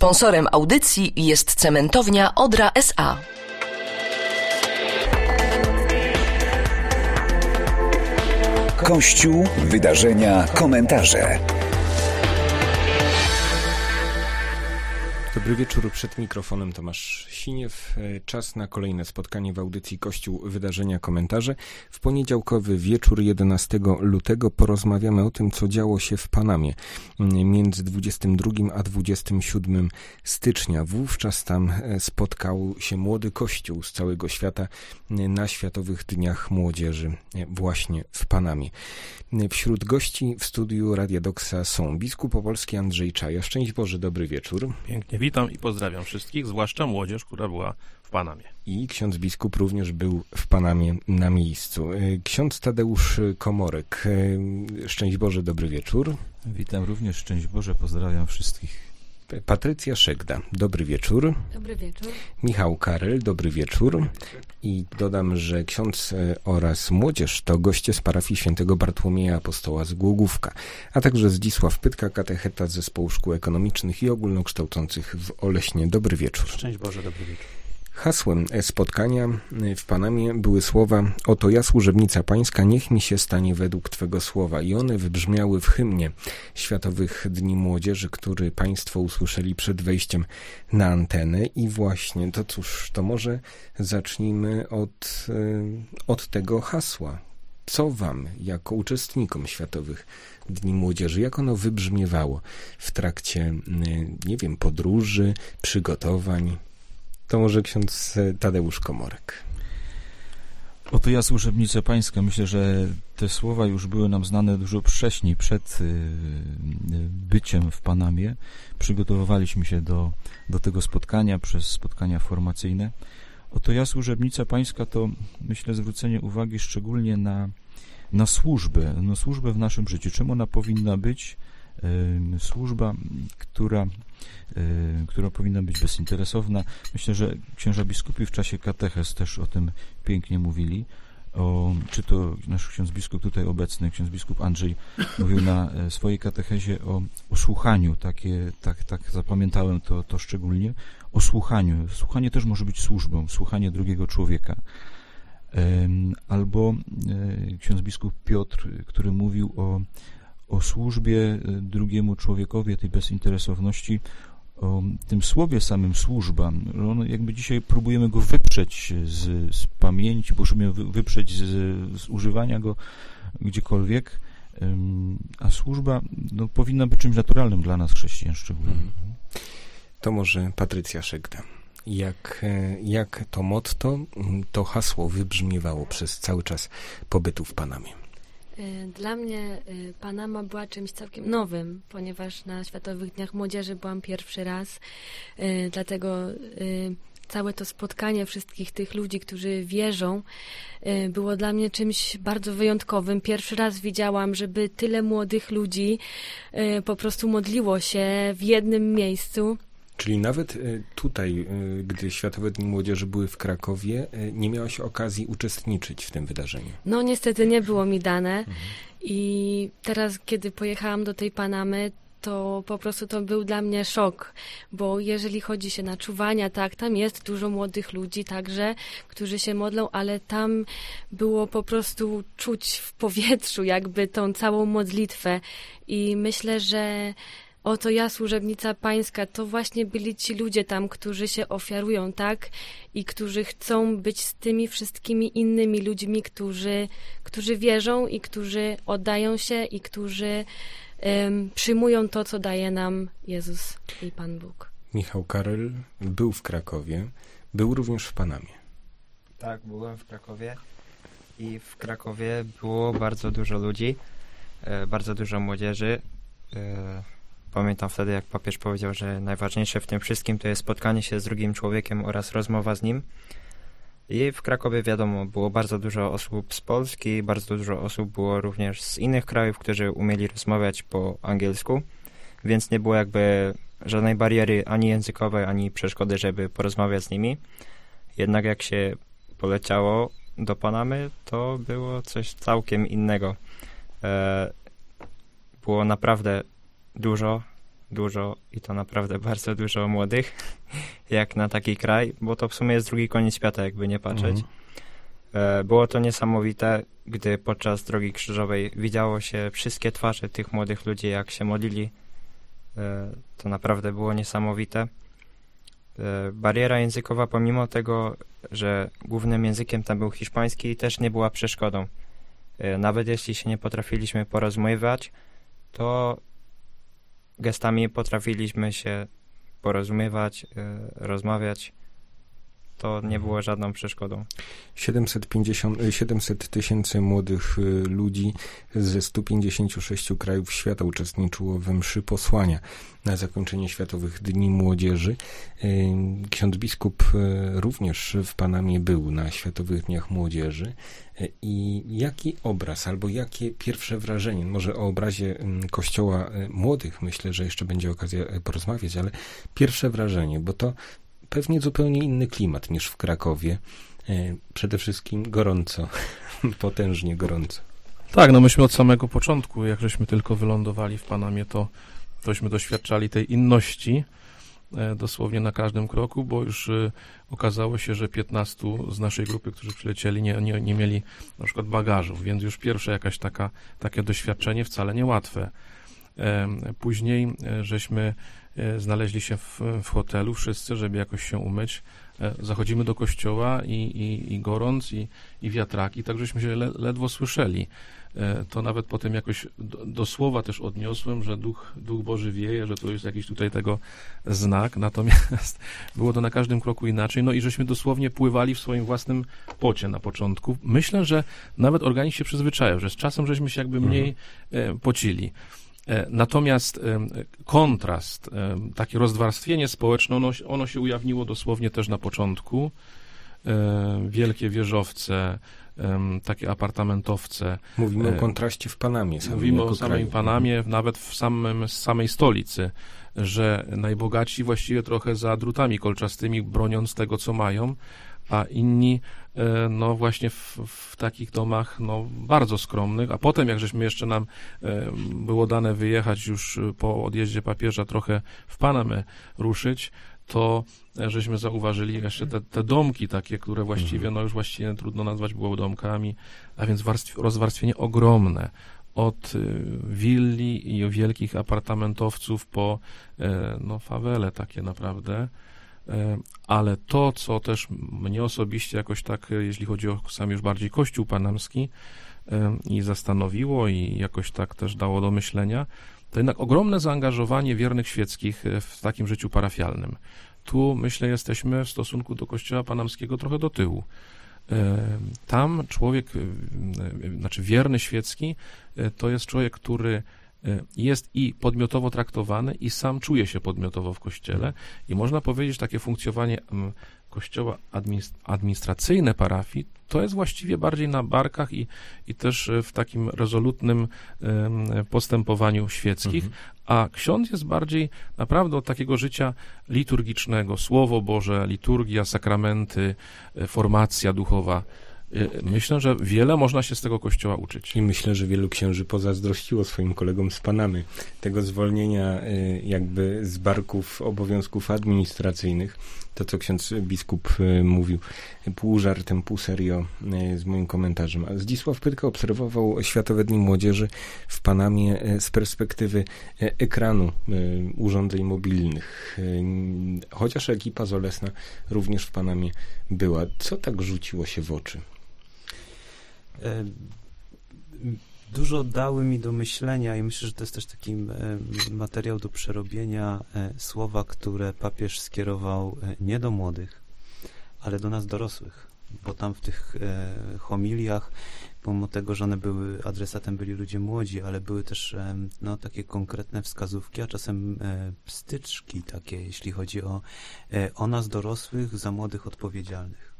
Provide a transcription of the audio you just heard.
Sponsorem audycji jest cementownia Odra S.A. Kościół, wydarzenia, komentarze. Dobry wieczór, przed mikrofonem Tomasz Siniew. Czas na kolejne spotkanie w audycji Kościół, wydarzenia, komentarze. W poniedziałkowy wieczór 11 lutego porozmawiamy o tym, co działo się w Panamie między 22 a 27 stycznia. Wówczas tam spotkał się młody Kościół z całego świata na Światowych Dniach Młodzieży właśnie w Panamie. Wśród gości w studiu Radia Doksa są biskup opolski Andrzej Czaja. Szczęść Boże, dobry wieczór. Pięknie witam i pozdrawiam wszystkich, zwłaszcza młodzież, która była w Panamie. I ksiądz biskup również był w Panamie na miejscu. Ksiądz Tadeusz Komorek. Szczęść Boże, dobry wieczór. Witam również, szczęść Boże, pozdrawiam wszystkich. Patrycja Szegda, dobry wieczór. Dobry wieczór. Michał Karel, dobry wieczór. I dodam, że ksiądz oraz młodzież to goście z parafii świętego Bartłomieja Apostoła z Głogówka, a także Zdzisław Pytka, katecheta z Zespołu Szkół Ekonomicznych i Ogólnokształcących w Oleśnie. Dobry wieczór. Szczęść Boże, dobry wieczór. Hasłem spotkania w Panamie były słowa: oto ja, służebnica pańska, niech mi się stanie według Twego słowa. I one wybrzmiały w hymnie Światowych Dni Młodzieży, który państwo usłyszeli przed wejściem na antenę. I właśnie, to cóż, to może zacznijmy od tego hasła. Co wam, jako uczestnikom Światowych Dni Młodzieży, jak ono wybrzmiewało w trakcie, nie wiem, podróży, przygotowań? To może ksiądz Tadeusz Komorek. Oto ja, służebnica pańska. Myślę, że te słowa już były nam znane dużo wcześniej, przed byciem w Panamie. Przygotowywaliśmy się do tego spotkania przez spotkania formacyjne. Oto ja, służebnica pańska, to myślę zwrócenie uwagi szczególnie na służbę, służbę w naszym życiu. Czym ona powinna być? Służba, która powinna być bezinteresowna. Myślę, że księża biskupi w czasie katechez też o tym pięknie mówili. Czy to nasz ksiądz biskup tutaj obecny, ksiądz biskup Andrzej, mówił na swojej katechezie o słuchaniu. Tak zapamiętałem to szczególnie. O słuchaniu. Słuchanie też może być służbą. Słuchanie drugiego człowieka. Albo ksiądz biskup Piotr, który mówił o służbie drugiemu człowiekowi, tej bezinteresowności, o tym słowie samym służba. Jakby dzisiaj próbujemy go wyprzeć z pamięci, próbujemy wyprzeć z używania go gdziekolwiek, a służba powinna być czymś naturalnym dla nas, chrześcijan szczególnie. To może Patrycja Szegda. Jak to motto, to hasło wybrzmiewało przez cały czas pobytu w Panamie? Dla mnie Panama była czymś całkiem nowym, ponieważ na Światowych Dniach Młodzieży byłam pierwszy raz, dlatego całe to spotkanie wszystkich tych ludzi, którzy wierzą, było dla mnie czymś bardzo wyjątkowym. Pierwszy raz widziałam, żeby tyle młodych ludzi po prostu modliło się w jednym miejscu. Czyli nawet tutaj, gdy Światowe Dni Młodzieży były w Krakowie, nie miałaś okazji uczestniczyć w tym wydarzeniu? No niestety nie było mi dane i teraz, kiedy pojechałam do tej Panamy, to po prostu to był dla mnie szok, bo jeżeli chodzi się na czuwania, tak, tam jest dużo młodych ludzi także, którzy się modlą, ale tam było po prostu czuć w powietrzu jakby tą całą modlitwę i myślę, że oto ja, służebnica pańska, to właśnie byli ci ludzie tam, którzy się ofiarują, tak? I którzy chcą być z tymi wszystkimi innymi ludźmi, którzy wierzą i którzy oddają się i którzy przyjmują to, co daje nam Jezus i Pan Bóg. Michał Karel był w Krakowie, był również w Panamie. Tak, byłem w Krakowie i w Krakowie było bardzo dużo ludzi, bardzo dużo młodzieży. Pamiętam wtedy, jak papież powiedział, że najważniejsze w tym wszystkim to jest spotkanie się z drugim człowiekiem oraz rozmowa z nim. I w Krakowie, wiadomo, było bardzo dużo osób z Polski, bardzo dużo osób było również z innych krajów, którzy umieli rozmawiać po angielsku, więc nie było jakby żadnej bariery ani językowej, ani przeszkody, żeby porozmawiać z nimi. Jednak jak się poleciało do Panamy, to było coś całkiem innego. Było naprawdę dużo i to naprawdę bardzo dużo młodych, jak na taki kraj, bo to w sumie jest drugi koniec świata, jakby nie patrzeć. Było to niesamowite, gdy podczas Drogi Krzyżowej widziało się wszystkie twarze tych młodych ludzi, jak się modlili. To naprawdę było niesamowite. Bariera językowa, pomimo tego, że głównym językiem tam był hiszpański, też nie była przeszkodą. Nawet jeśli się nie potrafiliśmy porozumiewać, to gestami potrafiliśmy się porozumiewać, rozmawiać. To nie było żadną przeszkodą. 700 tysięcy młodych ludzi ze 156 krajów świata uczestniczyło we mszy posłania na zakończenie Światowych Dni Młodzieży. Ksiądz biskup również w Panamie był na Światowych Dniach Młodzieży. I jaki obraz, albo jakie pierwsze wrażenie, może o obrazie Kościoła młodych, myślę, że jeszcze będzie okazja porozmawiać, ale pierwsze wrażenie, bo to pewnie zupełnie inny klimat niż w Krakowie. Przede wszystkim gorąco, potężnie gorąco. Tak, no myśmy od samego początku, jak żeśmy tylko wylądowali w Panamie, tośmy doświadczali tej inności dosłownie na każdym kroku, bo już okazało się, że 15 z naszej grupy, którzy przylecieli, nie mieli na przykład bagażów, więc już pierwsze takie doświadczenie wcale niełatwe. Później żeśmy znaleźli się w hotelu wszyscy, żeby jakoś się umyć. Zachodzimy do kościoła i gorąc, i wiatraki, tak żeśmy się ledwo słyszeli. To nawet potem jakoś do słowa też odniosłem, że Duch Boży wieje, że to jest jakiś tutaj tego znak, natomiast było to na każdym kroku inaczej, no i żeśmy dosłownie pływali w swoim własnym pocie na początku. Myślę, że nawet organizm się przyzwyczaił, że z czasem żeśmy się jakby mniej pocili. Natomiast kontrast, takie rozwarstwienie społeczne, ono się ujawniło dosłownie też na początku. Wielkie wieżowce, takie apartamentowce. Mówimy o kontraście w Panamie. Mówimy o samej Panamie, nawet w samej stolicy, że najbogatsi właściwie trochę za drutami kolczastymi, broniąc tego, co mają, a inni no właśnie w takich domach no bardzo skromnych, a potem jak żeśmy jeszcze nam było dane wyjechać już po odjeździe papieża trochę w Panamę ruszyć, to żeśmy zauważyli jeszcze te domki takie, które właściwie no już właściwie trudno nazwać było domkami, a więc rozwarstwienie ogromne. Od willi i wielkich apartamentowców po no fawele takie naprawdę. Ale to, co też mnie osobiście jakoś tak, jeśli chodzi o sam już bardziej Kościół panamski i zastanowiło i jakoś tak też dało do myślenia, to jednak ogromne zaangażowanie wiernych świeckich w takim życiu parafialnym. Tu, myślę, jesteśmy w stosunku do Kościoła panamskiego trochę do tyłu. Tam człowiek, znaczy wierny świecki, to jest człowiek, który jest i podmiotowo traktowany i sam czuje się podmiotowo w Kościele i można powiedzieć, takie funkcjonowanie Kościoła administracyjne parafii to jest właściwie bardziej na barkach i też w takim rezolutnym postępowaniu świeckich, a ksiądz jest bardziej naprawdę od takiego życia liturgicznego, Słowo Boże, liturgia, sakramenty, formacja duchowa. Myślę, że wiele można się z tego Kościoła uczyć. I myślę, że wielu księży pozazdrościło swoim kolegom z Panamy tego zwolnienia jakby z barków obowiązków administracyjnych. To, co ksiądz biskup mówił, pół żartem, pół serio z moim komentarzem. A Zdzisław Pytka obserwował Światowe Dni Młodzieży w Panamie z perspektywy ekranu urządzeń mobilnych. Chociaż ekipa Zolesna również w Panamie była. Co tak rzuciło się w oczy? Dużo dały mi do myślenia i myślę, że to jest też taki materiał do przerobienia słowa, które papież skierował nie do młodych, ale do nas dorosłych, bo tam w tych homiliach, pomimo tego, że one były, adresatem byli ludzie młodzi, ale były też no, takie konkretne wskazówki, a czasem pstyczki takie, jeśli chodzi o nas dorosłych za młodych odpowiedzialnych.